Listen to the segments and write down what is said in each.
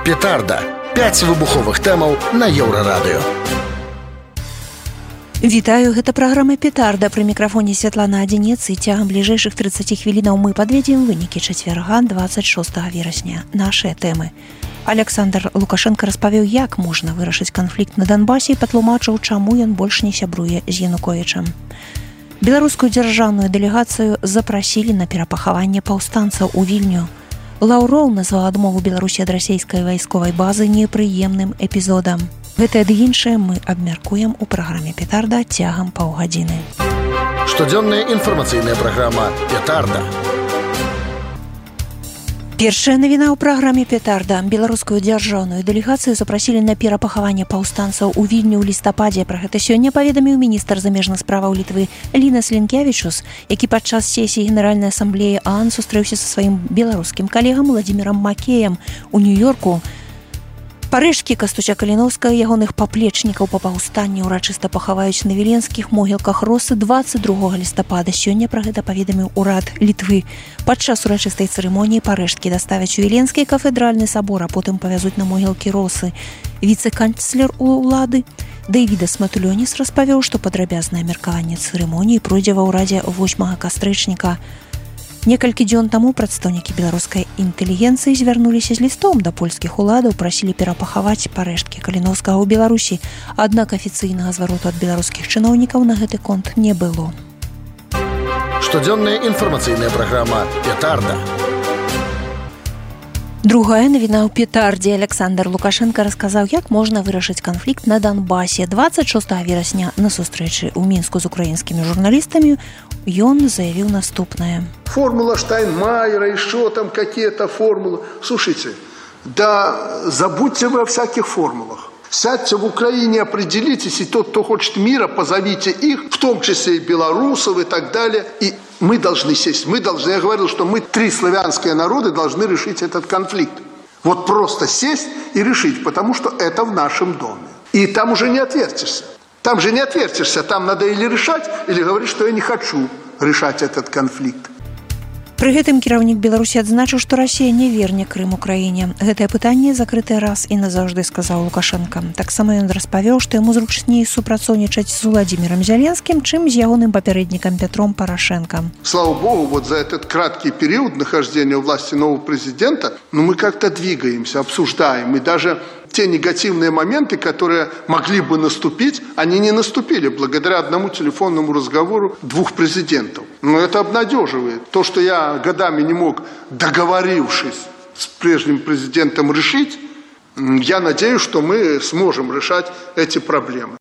Петарда. 5 выбуховых тэмаў на Еўрарадыё. Вітаю, гэта праграма «Петарда». Пры мікрафоне Святлана Адзінец, і цягам бліжэйшых 30 хвілінаў мы падведзем вынікі чацвярга 26 верасня. Нашыя тэмы. Александр Лукашенко распавёў, як можна вырашыць канфлікт на Донбасе і патлумачыў, чаму ён больш не сябруе з Януковічам. Беларускую дзяржаўную дэлегацыю запрасілі на перапахаванне паўстанцаў у Вільню. Лаўроў назваў адмову Беларусі ад расійскай вайсковай базы непрыемным эпізодам. Гэтае ды іншае мы абмяркуем у праграме «Петарда» цягам паўгадзіны. Штодзённая інфармацыйная праграма «Петарда». Першая навіна ў праграме «Петарда». Беларускую дзяржаўную дэлегацыю запрасілі на перапахаванне паўстанцаў у Вільню ў лістападзе. Пра гэта сёння паведаміў міністр замежных справаў Літвы Лінас Лінкевічус, які падчас сесіі Генеральнай асамблеі ААН сустрэўся са сваім беларускім калегам Владзімірам Макеем у Нью-Йорку. Парэшткі Кастуся Каліноўскага і ягоных паплечнікаў па паўстанні ўрачыста пахаваюць на віленскіх могілках Росы 22 лістапада. Сёння пра гэта паведаміў урад Літвы. Падчас урачыстай цырымоніі парэшткі даставяць у Віленскі кафедральны сабор, а потым павязуць на могілкі Росы. Віцэ-канцлер улады Дэвідас Матулёніс распавёў, што падрабязнае меркаванне цырымоніі пройдзе ва ўрадзе 8 кастрычніка. Некалькі дзён таму прадстаўнікі беларускай інтэлігенцыі звярнуліся з лістом да польскіх уладаў, прасілі перапахаваць парэшткі Каліноўскага ў Беларусі, аднак афіцыйнага звароту ад беларускіх чыноўнікаў на гэты конт не было. Штодзённая інфармацыйная праграма «Петарда». Другая навіна ў «Петардзе». Александр Лукашенко расказаў, як можна вырашыць канфлікт на Донбасе. 26 верасня на сустрэчы ў Мінску з украінскімі журналістамі ён заявіў наступнае. Формула Штайнмайера, еще там какие-то формулы. Слушайте, да забудьте вы о всяких формулах. Сядьте в Украине, определитесь, и тот, кто хочет мира, позовите их, в том числе и белорусов и так далее. И мы должны сесть, я говорил, что мы 3 славянские народы должны решить этот конфликт. Вот просто сесть и решить, потому что это в нашем доме. И там уже не отвертишься. Там надо или решать, или говорить, что я не хочу решать этот конфликт. Пры гэтым кіраўнік Беларусі адзначыў, што Расія не верне Крым Украіне. Гэтае пытанне закрытае раз і назаўжды, сказаў Лукашенко. Таксама ён распавёў, што яму зручней супрацоўнічаць з Владзімірам Зеленскім, чым з ягоным папярэднікам Петром Порошенко. Слава Богу, вот за этот краткий период нахождения у власти нового президента, мы как-то двигаемся, обсуждаем, и даже те негативные моменты, которые могли бы наступить, они не наступили благодаря одному телефонному разговору 2 президентов. Но это обнадеживает. То, что я годами не мог, договорившись с прежним президентом, решить, я надеюсь, что мы сможем решать эти проблемы.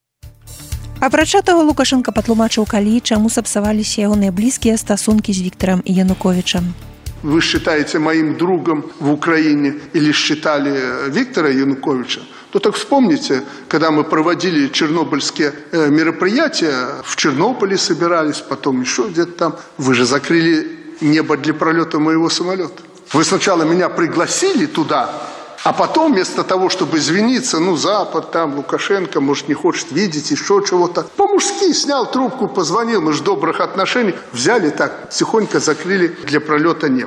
Апрача таго, Лукашенко патлумачыў, калі і чаму сапсаваліся ягоныя блізкія стасункі з Віктором Януковичем. Вы считаете моим другом в Украине или считали Виктора Януковича, то так вспомните, когда мы проводили чернобыльские мероприятия, в Чернобыле собирались, потом еще где-то там. Вы же закрыли небо для пролета моего самолета. Вы сначала меня пригласили туда, а потом вместо того, чтобы извиниться, Запад там, Лукашенко, может, не хочет видеть, еще чего-то, по-мужски снял трубку, позвонил, мы же добрых отношений, взяли так, тихонько закрыли для пролета неба.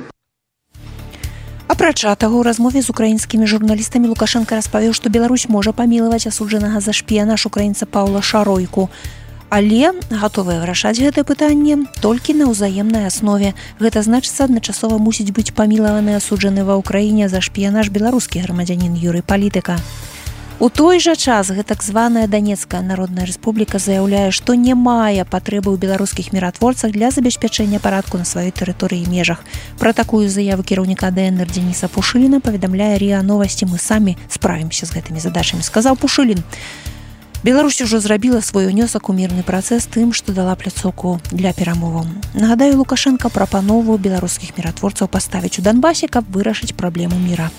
Апрача таго, у размове з украінскімі журналістамі Лукашенко распавёў, што Беларусь можа памілаваць асуджанага за шпіянаж украінца Паўла Шаройку, але гатовыя вырашаць гэтае пытанне толькі на ўзаемнай аснове. Гэта значыцца, адначасова мусіць быць памілаваны асуджаны ва ўкраіне за шпіянаж беларускі грамадзянін Юрый Палітыка. У той жа час гэтак званая Донецкая Народная Рэспубліка заяўляе, што не мае патрэбы ў беларускіх міратворцах для забеспячэння парадку на сваёй тэрыторыі і межах. Пра такую заяву кіраўніка ДНР Дениса Пушыліна паведамляе РИА Новости. Мы самі справімся з гэтымі задачамі, сказаў Пушылін. Беларусь ужо зрабіла свой унёсак у мірны працэс тым, што дала пляцоўку для перамоваў. Нагадаю, Лукашенко прапанову беларускіх міратворцаў паставіць у Донбасе, каб вырашыць праблему міра.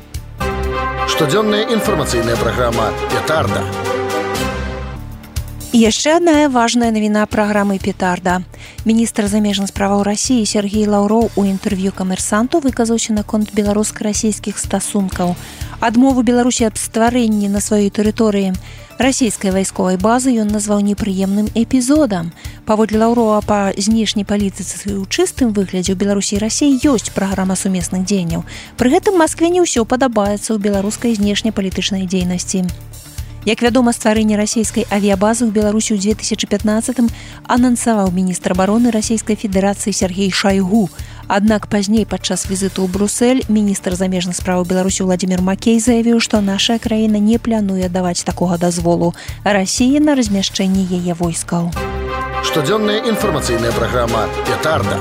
Штодзённая інфармацыйная праграма «Петарда». І яшчэ адна важная навіна праграмы «Петарда». Міністр замежных справаў Расіі Сергей Лаўроў у інтэрв'ю камерсанту выказаўся наконт беларуска-расійскіх стасункаў. Адмову Беларусі аб стварэнні на сваёй тэрыторыі расійскай вайсковай базы ён назваў непрыемным эпізодам. Паводле Лаўрова, па знешняй палітыцы ў чыстым выглядзе ў Беларусі і Расіі ёсць праграма сумесных дзеянняў. Пры гэтым Маскве не ўсё падабаецца ў беларускай знешнепалітычнай дзейнасці. Як вядома, стварэнне расійскай авіябазы ў Беларусі ў 2015-м анансаваў міністр абароны Расійскай Федэрацыі Сергей Шайгу. Аднак пазней падчас візіту ў Брусэль міністр замежных справаў Беларусі Владзімір Макей заявіў, што наша краіна не плануе даваць такога дазволу Расіі на размяшчэнне яе войскаў. Штодзённая інфармацыйная праграма «Петарда».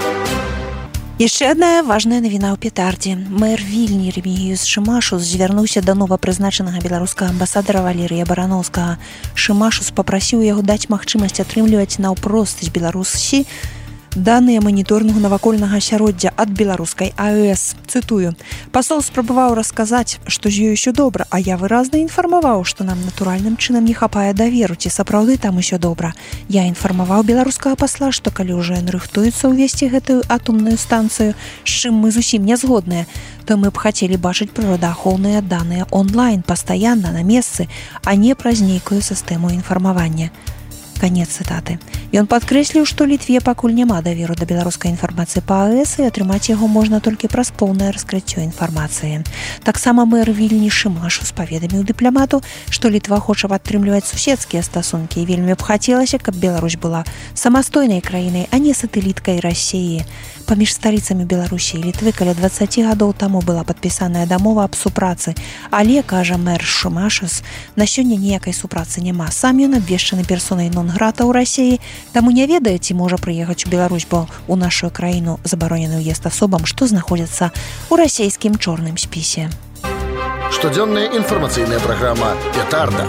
Яшчэ адна важная навіна ў Петардзе. Мэр Вільні Рэмігіюс Шымашус звярнуўся да новапрызначанага беларускага амбасадара Валерыя Бараноўскага. Шымашус папрасіў яго даць магчымасць атрымліваць наўпрост з Беларусі даныя маніторынгу навакольнага асяроддзя ад беларускай АЭС. Цытую: «Пасол спрабаваў расказаць, што з ёй усё добра, а я выразна інфармаваў, што нам натуральным чынам не хапае даверу, ці сапраўды там усё добра. Я інфармаваў беларускага пасла, што калі ўжо ён рыхтуецца ўвесці гэтую атомную станцыю, з чым мы зусім не згодныя, то мы б хацелі бачыць прыродаахоўныя даныя онлайн, пастаянна, на месцы, а не праз нейкую сістэму інфармавання». Канец цытаты. Ён падкрэсліў, што Літве пакуль няма даверу да беларускай інфармацыі па АЭС і атрымаць яго можна толькі праз поўнае раскрыццё інфармацыі. Таксама мэр Вільні Шымашус паведаміў дыпламату, што Літва хоча падтрымліваць суседскія стасункі і вельмі б хацелася, каб Беларусь была самастойнай краінай, а не сатэліткай Расіі. Паміж сталіцамі Беларусі і Літвы каля 20 гадоў таму была падпісаная дамова аб супрацы, але, кажа мэр Шымашус, на сёння ніякай супрацы няма. Сам ён абвешчаны персонай нон-грата ў Расіі, таму не ведае, ці можа прыехаць у Беларусь, бо ў нашу краіну забаронены ўезд асобам, што знаходзяцца ў расійскім чорным спісе. Штодзённая інфармацыйная праграма «Петарда».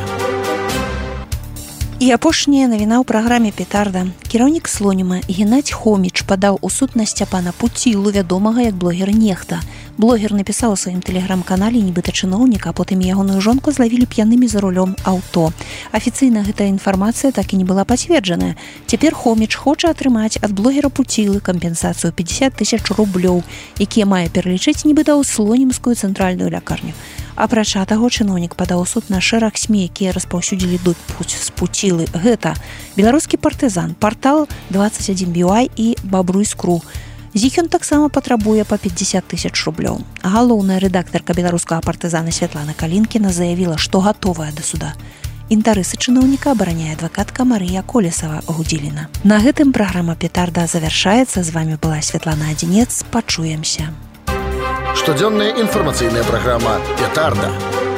І апошняя навіна ў праграме «Петарда». Кіраўнік Слоніма Геннадзь Хоміч падаў у суд на Сцяпана Пуцілу, вядомага як блогер Нехта. Блогер напісаў у сваім тэлеграм-канале, нібыта чыноўніка, а потым ягоную жонку злавілі п'янымі за рулём аўто. Афіцыйна гэтая інфармацыя так і не была пацверджаная. Цяпер Хоміч хоча атрымаць ад блогера Пуцілы кампенсацыю 50 000 рублёў, якія мае пералічыць нібыта ў Слонімскую цэнтральную лякарню. Апрача таго, чыноўнік падаў у суд на шэраг СМІ, якія распаўсюдзілі дуть з Пуцілы. Гэта беларускі партызан, партал 21BY і Бабруйскру. З іх ён таксама патрабуе па 50 000 рублёў. Галоўная рэдактарка беларускага партызана Святлана Калінкіна заявіла, што гатовая да суда. Інтарэсы чыноўніка абараняе адвакатка Марыя Колесава-Гудзіліна. На гэтым праграма «Петарда» завяршаецца. З вамі была Святлана Адзінец. Пачуемся. Штодзённая інфармацыйная праграма «Петарда».